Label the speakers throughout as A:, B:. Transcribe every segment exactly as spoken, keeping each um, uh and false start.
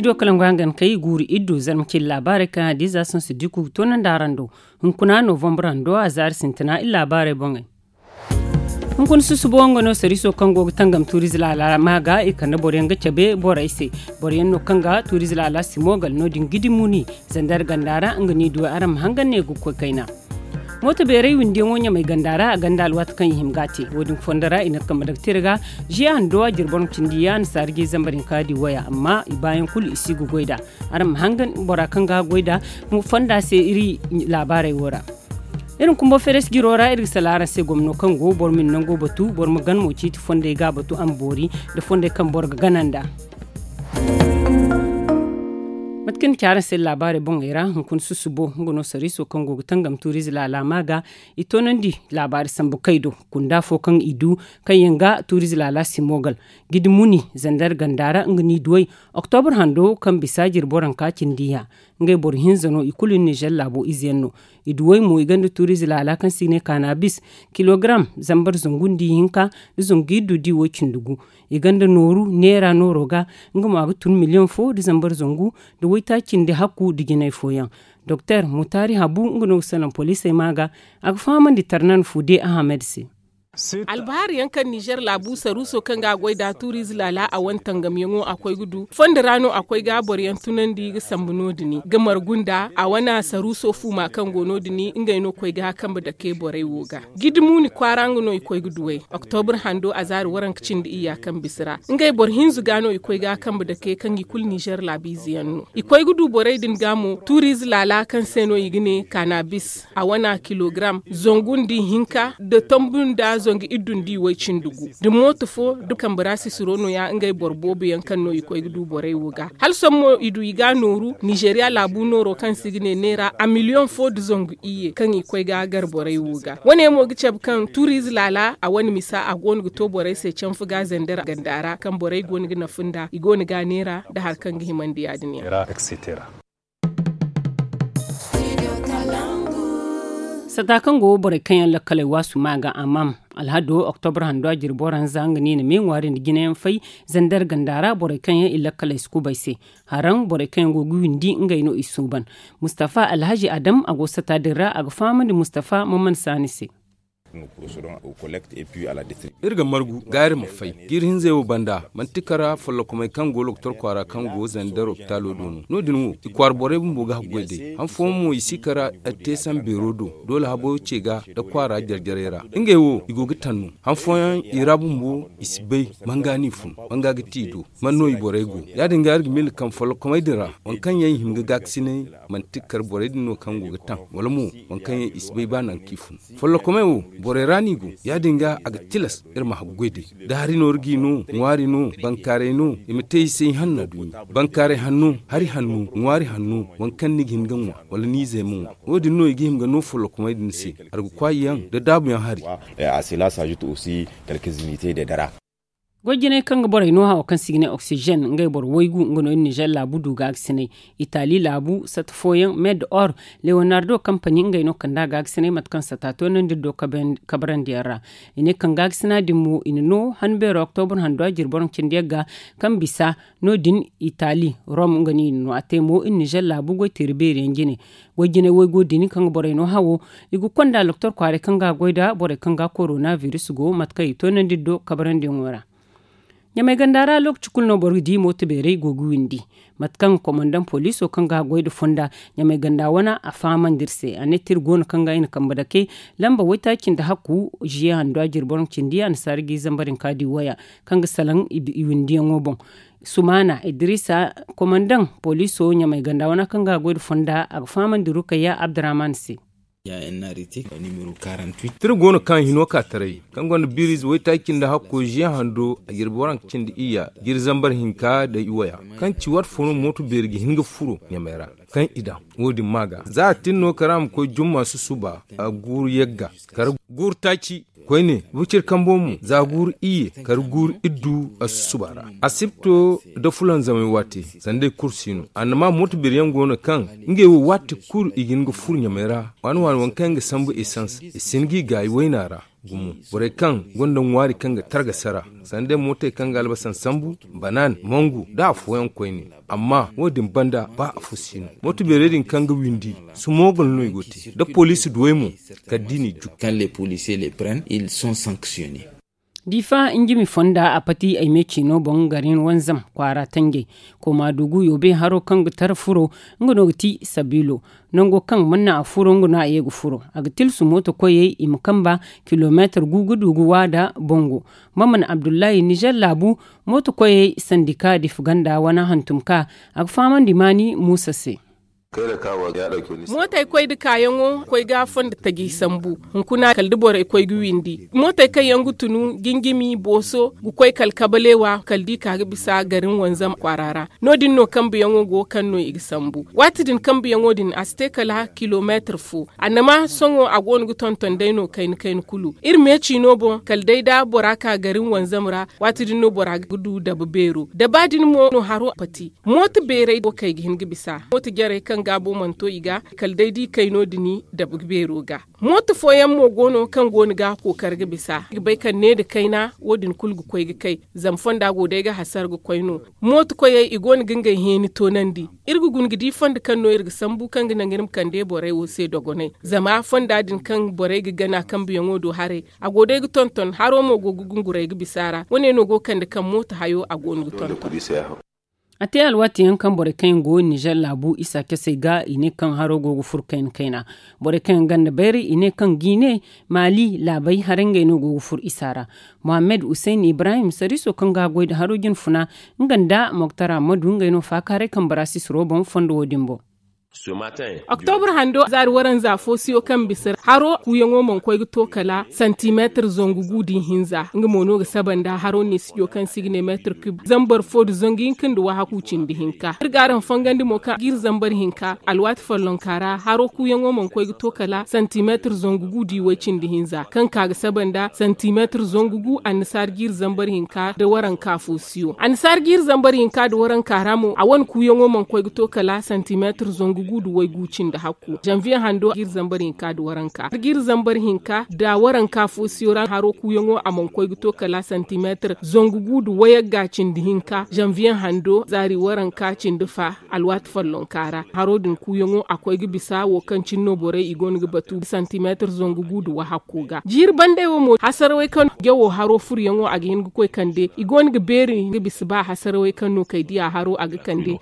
A: studio kalangangan kai guri iddu zarmkin labarai kan hadiza sun su diku tonan darando hunkuna november ando azar sintina illa labarai bongai hunkun su su bongo no sariso kango tangam turizla la maga e kan boren ga cebe boraise boren no kanga turizla la simogal no dingidi muni zandar gandara ngani do aram hangane gu ko kaina mota bere windi wonya mai gandara a gandal wat kan himgati wodin fondara ina kam da tirga ji an do jirbon tindiyan sargi zambarin kadi waya amma ibayan kul isigu goida aram hangan bora kanga goida mu fonda se iri labarai wora irin kumbo feres girora iri salara se gomno kan go bor min nango batu bor mu gan mo ci fonde ga batu am bori da fonde kan borga gananda matkin kyara sai labari bon era hunkun susubo ngono sariso kan go tangam turizla la maga itonandi labari sambu kaido kunda fo kan idu kan yanga turizla la simogal gidmuni zandar gandara ngni duwai october hando kan bisajir boran kakin diya ngai bor hinzano ikulin Niger labo izenno iduwai mo iganda turizla la kan sine cannabis kilogram zambar zungundi hinka zungidu di wokin dugu iganda noru nera noroga ngama tun million fo de zambar zungu de waita kinde hakku diginai foyan Docteur Mutari Habu ngono sanan police maga ag faman di tarnan fude Ahmed si albahari yankan Niger labu saruso kan ga goida tourism lala a wantan gamyengo akwai gudu fondarano akwai gabor yan tunan di sambuno dini gamar gunda a wana saruso fuma kan gono dini inga ino koi ga kan da ke borai woga gidmuni kwarango no ikoi gudu wai october hando azar waran kicin di iya kan bisira inga bor hinzu gano ikoi ga kan da ke kan gikul Niger labi ziyanno ikoi gudu borai din gamo tourism lala kan seno igine cannabis a wana kilogram zongundi hinka da tambunda zongi idun di wai cindugu da moto fo dukan barasi surono ya ngai borbobe yankan no iko idu borai wuga hal sommo idu iga noru Nigeria labu noro kan signe nera a million fo de zongu iye kan iko ga gar borai wuga wane mo giceb kan tourism lala a wani misa a gon to borai sai can fuga zandara gandara kan borai gon gina funda igoni ga nera da har kan gihimandi ya duniya etc. sadakan go bore kan lakkale wasu maga amam alhado october hando jirboran zangani ne min warin ginen fai zandar gandara bore kan ya ilakkale sku baise haran bore kan go guwindi ngai no isuban mustafa alhaji adam ago sata dira aga fama de mustafa mamman sanise
B: irga margu gari mafai girhin zai banda mantikara folla kuma kan go loktor kwara kan go zandaro talo donu no dinu ikwar bore bumbu ga gwede han fomu isikara atesan berodo dole habo cega da kwara jarjarera inge wo igogi tannu han foyan irabumbu isbei mangani fun manga gitido manno ibore go ya dinga argi mil kan folla kuma dira on kan yayin himga gaksine mantikar bore dinu kan go tan wala mu on kan isbei banan kifun folla kuma wo bore ranigo ya dinga aga tilas irma hagwede da hari no rigino ngwari no bankare no imitei sai hanna du bankare hannu hari hannu ngwari hannu wankan ni ginganwa wala ni zemu wodi no igim ga no fulo kuma din si argu kwayan da dabu yan hari
C: à cela s'ajoute aussi quelques unités de dara
A: gojine kanga boray no ha kan signe oxygène ngay bor woygu ngono Niger labu duga aksine Italy labu satfoyen med or Leonardo company ngay no kanda ga aksine matkan satato nan do kabran diara ine kanga aksina dimu inno hanbe october hando jirbon cindiga kan bisa no din Italy Rome ngani no atemo in Niger labu go tirbere ngine gojine woygo dini kanga boray no hawo igu konda doctor kware kanga goida boray kanga coronavirus go matkai to nan do kabran diora nyamai gandara lok chukul no bordi moto bere gogu windi matkan komandan police o kanga goydo fonda nyamai ganda wana a faman dirse anetir gon kanga ina kambada ke lamba wata kin da haku jiya hando jirbon kindi an sargi zambarin kadi waya kanga salan windi ngobon sumana idrisa komandan police o nyamai ganda wana kanga goydo fonda a faman diruka ya abdurrahman si
D: ya enariti numero quarante-huit
B: tir gono kan hino ka tare kan gono biris wai takin da hakko jiya hando a girboran cin da iya gir zambar hinka da iwaya kan ci wat fono moto bergi hinga furo nyamera kan ida wodi maga za tinno karam ko jumma su suba a gur yegga kar gur taci koyne wucir kambomu za gur iye kar gur iddu asubara asipto da fulan zamai wate sande kursino anama moto beryan gono kan nge wate kur igin go fur nyamera wan wan wan kan ga sambu essence isingi gai wainara gumu bore kan gondon wari kan ga targa sara sande motai kan ga albasan sambu banan mangu da foyan koyni amma wodin banda ba a fusino motu beredin kan ga windi su mogol no igoti da police duwemo kadini juk.
D: Quand les policiers les prennent, ils sont sanctionnés.
A: Difa injimi fonda a pati ai meci no bon garin wanzam kwara tange ko madugu yobe haro kan tar furo ngono ti sabilo nongo kan manna a furo ngono a yegu furo agtil su moto koye imkamba kilometer gugudugu wada bongo maman abdullahi nijar labu moto koye sandika di fuganda wana hantumka ag faman dimani musa se
E: kai da kawo ya dauke ni
F: mota koi da kayango koi gafan da tagi sambu hunkuna kaldibore koi guwindi mota kai yangu tunu gingimi boso gu koi kalkabalewa kaldi kaga bisa garin wanzam kwarara nodin no kambu yango go kanno ig sambu watidin kambu yango din aste kala kilometer fu anama songo agon gu tonton dayno kain kain kulu irme ci no bo kaldai da boraka garin wanzamra watidin no bora gudu da beberu da badin mo no haro pati mota bere bo kai gingi bisa mota gere kan gabo manto iga kaldai di kaino dini da bugbero ga moto foyan mo gono kan goni ga ko karga bisa bai kan ne da kaina wodin kulgu koy ga kai zamfan da gode ga hasar ga koyno moto koye igoni ginga heni to nandi irgu gungi di fanda kan no irga sambu kan gina ngirim kan de bore wo se dogonai zama fanda din kan bore ga gana kan biyan wodo hare a gode ga tonton haro mo go gungure ga bisara wone no go kan da kan moto hayo a goni ga tonton
A: ate alwati yankan bore kain go Niger labu isa kese ga ine kan haro go furkain kaina bore kain ganda beri ine kan Gine Mali labai harenge no go fur isara Muhammad Hussein Ibrahim sariso kan ga goid haro gin funa nganda Moktara Madu ngaino fakare kan barasi robon fondo wodimbo. October hando zari waran zafo siyo kan bisir haro kuyango mon koy to kala centimeter zongu gudin hinza nga mono ga sabanda haro ne siyo kan signe meter cube zambar fod zongin kin do haku cin di hinka irgaran fangandi mo ka gir zambar hinka alwat fallon kara haro kuyango mon koy to kala centimeter zongu gudi wacin di hinza kan kaga sabanda centimeter zongu gu ansar gir zambar hinka da waran kafu siyo ansar gir zambar hinka da waran karamo a wan kuyango mon koy to kala centimeter zongu gudu wai gucin da hakku janvier hando gir zambar hinka da waranka gir zambar hinka da waranka fo siyoran haro kuyango amon koy to kala centimeter zongu gudu waya gacin da hinka janvier hando zari waranka cin dufa alwat fallon kara haro din kuyango akoy gi bisa wo kan cinno bore igon gi batu centimeter zongu gudu wa hakku ga jir bande wo mo hasarwai kan gewo haro furyango agi hin koy kande igon gi beri gi bisba hasarwai kan no kai dia haro agi kande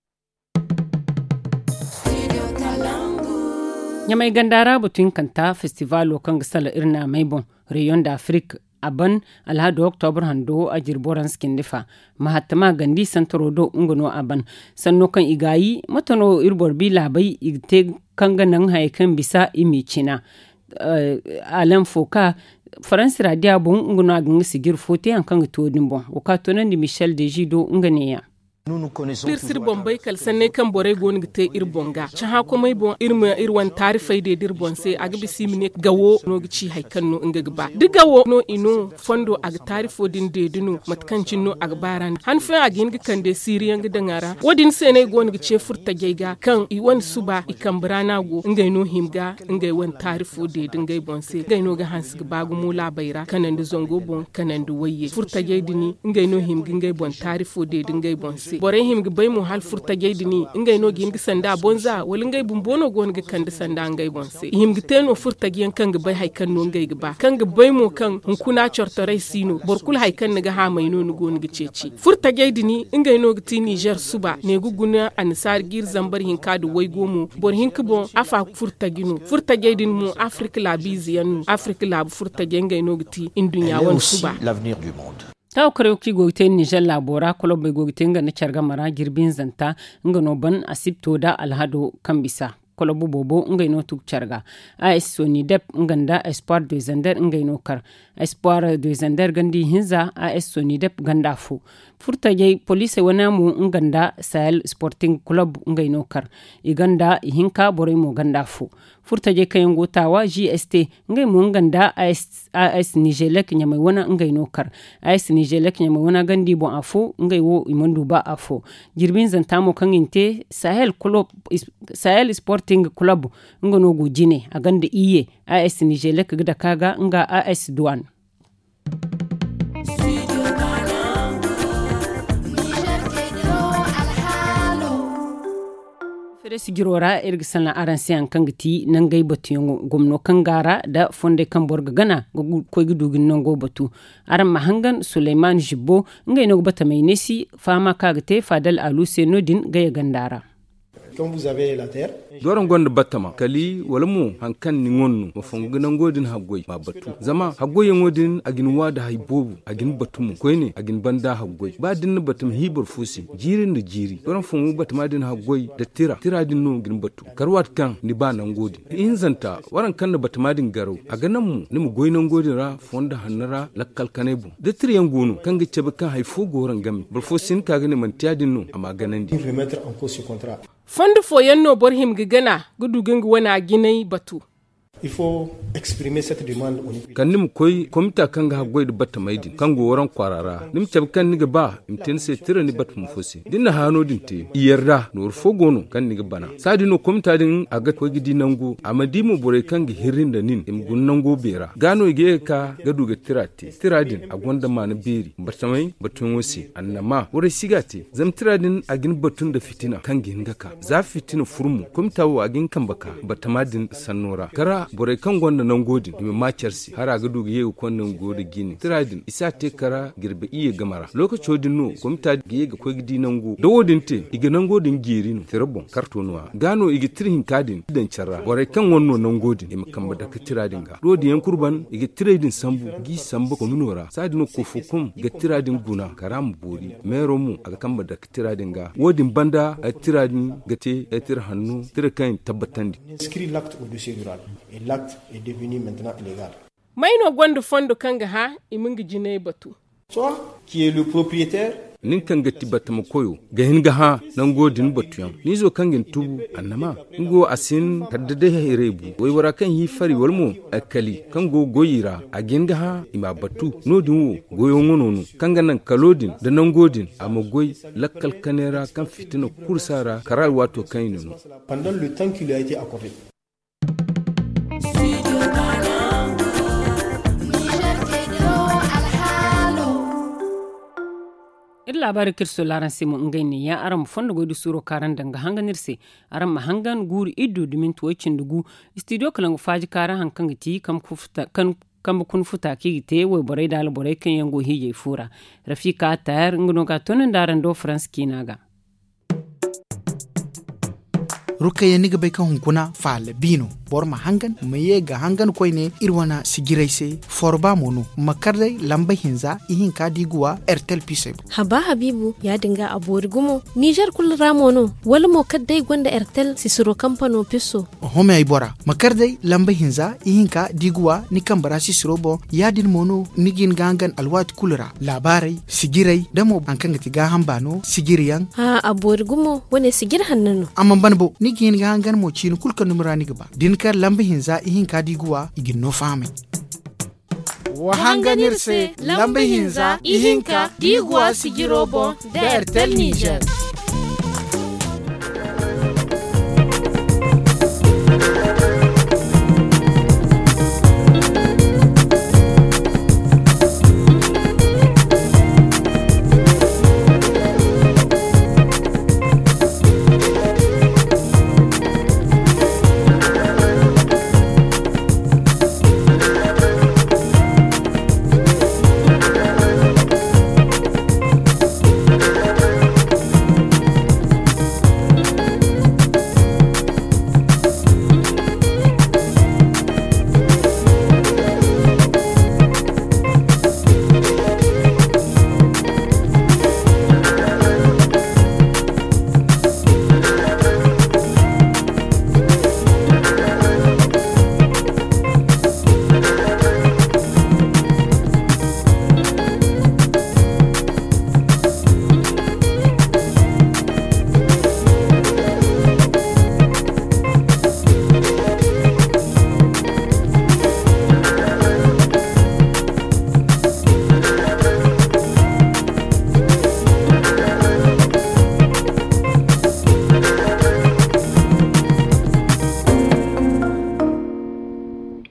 A: Nyamai gandara butun kanta festival kan gisala irna maibon rayon d'Afrique aban alhado October hando a jirboran skindifa mahatma gandi santarodo ungono aban sanno kan igayi matano irbor bi labai igte kanga nan haikan bisa imicina uh, alam foka France radio bon ungono agin sigir fote an kan to dimbo wakatonan di Michel Dejido unganeya Pirsir bombay kal sanne kan bore gon gite ir bonga cha ha ko may bon irma irwan tarifai de dir bonse agbi simine gawo no gici haikan no inga gba digawo no ino fondo ag tarifo din de dinu matkancin no ag baran han fa agin gi kan de siriyan gi dangara wodin sene gon gice furta geiga kan i wan suba i kan brana go inga no himga inga wan tarifo de dingai bonse inga no ga hans gi bagu mula bayra kanan de zongo bon kanan de waye furta geidini inga no himgi inga bon tarifo de dingai bonse bore him gi bay mu hal furta geydi ni ngay no gi sanda bonza wala ngay bumbono gon gi kan sanda ngay bonse him gi teno furta gi kan gi bay hay kan no ngay gi ba kan gi bay mu kan hunkuna chortore sino borkul hay kan ga ha may no no gon gi ceci furta geydi ni ngay no gi ti Niger suba ne guguna ansar gir zambar hin kadu way gomu bor hin bon afa furta ginu furta geydi mu Afrique la bizian Afrique la furta ge ngay no gi ti indunya wan suba
G: l'avenir du monde.
A: Ta ukare ki gogte Niger labora kolobe gogte nga na charga mara girbin zanta nga no ban asipto da alhado kambisa kolobo bobo nga no tuk charga A S Soni Dep nganda Espoir de Zander nga no kar Espoir de Zander gandi hinza A S Soni Dep ganda fu furta jey police wana mu nganda Sahel Sporting Club nga no kar iganda hinka bore mo ganda fu furtaje kayan gotawa G S T ngai mun ganda A S Nijelek nyamai wana ngai nokar A S Nijelek nyamai wana gandi bon afo ngai wo imandu ba afo jirbin zantamo kan inte Sahel Club Sahel Sporting Club ngono go jine a ganda iye A S Nijelek gida kaga nga A S Douane. Fere sigirora irgisan la aransi an kangiti nan gai batu yongo gomno kangara da fonde kan borga gana ko gidugin nan go batu aran mahangan Suleiman Jibbo ngai no bata mai nesi fama kagate Fadal Alu Senodin gaya gandara.
G: Quand vous avez la terre,
B: doron gonda batama kali wala mu hankan ni ngonnu mo fongu nan godin haggoy ma batu zama haggoy ngodin agin wada hay bobu agin batumu koyne agin banda haggoy ba din batum hibur fusi jirin da jiri doron fongu batama din haggoy da tira tira din no gin batu karwat kan ni ba nan godi in zanta waran kan batama din garo aga nan mu ni mu goy nan godin ra fonda hannara lakkal kanebu da tiriyan gonu kan gice kan hay fo goran gami bur fusin kaga ni man tiyadin no amma ganandi
G: remettre en cause ce contrat.
F: Fondu foyen no borhim gigana gudugin wana ginai batu.
G: Il faut exprimer cette demande au niveau.
B: Kan nim koy komita kan ga goy da batta maidi kan go waran kwarara nim tab kan niga ba imten se tira ni bat mu fosi dinna hano dinte iyarda no fogono kan niga bana sadi no komita din aga koy gidi nango amadi mu bore kan gi hirin da nin im gun nango bera gano ge ka gadu ga tirati tiradin a gonda mana beri batta mai batun wosi annama wore sigati zam tiradin agin batun da fitina kan gi ngaka za fitina furmu komita wo agin kan baka batta madin sannora kara bore kan gonda nan godin mi macersi har aga duga yego konnan godi gini tiradin isa te kara girbe iye gamara lokaci odin no komita yega ko gidi nan go da wodin te iga nan godin giri no tirbon kartonwa gano igi tirhin kadin dan charra bore kan wonno nan godin mi kamba da tiradin ga rodi yan kurban igi tiradin sambu gi sambu ko minora sadino ko fukum ga tiradin guna karam bori mero mu aga kamba da tiradin ga wodin banda a tiradin gate a tir hannu tirkan tabbatandi
G: inscrit l'acte au dossier rural. Et l'acte est devenu maintenant illégal.
F: Maino gonda fondo kanga ha imingi jine batu.
G: Soit qui est le propriétaire
B: nin kan gatti batama koyo ga hin ga ha nan godin batuyan ni zo kan gin tubu annama ngo asin taddade herebu wai wara kan yi fari walmo akali kan go goyira a gin ga ha ima batu nodin wo goyo ngono kan ga nan kalodin da nan godin amma goy lakkal kanera kan fitina kursara karal wato kan yino
G: pendant le temps qui lui a été accordé.
A: ir labari kirso laran simu ngaini ya aram fondo godu suro karan danga hanganirse aram mahangan guri iddu dimin tuwacin dugu studio kalangu faji karan hankan giti kam kufuta kan kam kun futa ki te wo borai dal borai kan yango hije fura rafika tayar ngono ga tonin daran do france kinaga
H: rukaya niga bai kan hunkuna fala bino bor ma hangan maye ga hangan koyne irwana sigiraise forba mono makardai lamba hinza ihin ka diguwa airtel pise
I: haba habibu ya dinga abori gumo niger kul ramono wala mo kaddai gonda airtel sisiro kampano piso
H: home ay bora makardai lamba hinza ihin ka diguwa ni kambara sisiro bo yadin mono nigin gangan alwat kulra labarai sigirai damo ankan ga hambano sigiriyan
I: ha abori gumo wane sigir hannano
H: amma banbo nigin gangan mo chin kulka numra ni gaba din kar lamba hinza ihin ka diguwa igin no fami wa hanganirse lamba hinza ihin ka diguwa sigirobo da airtel Niger.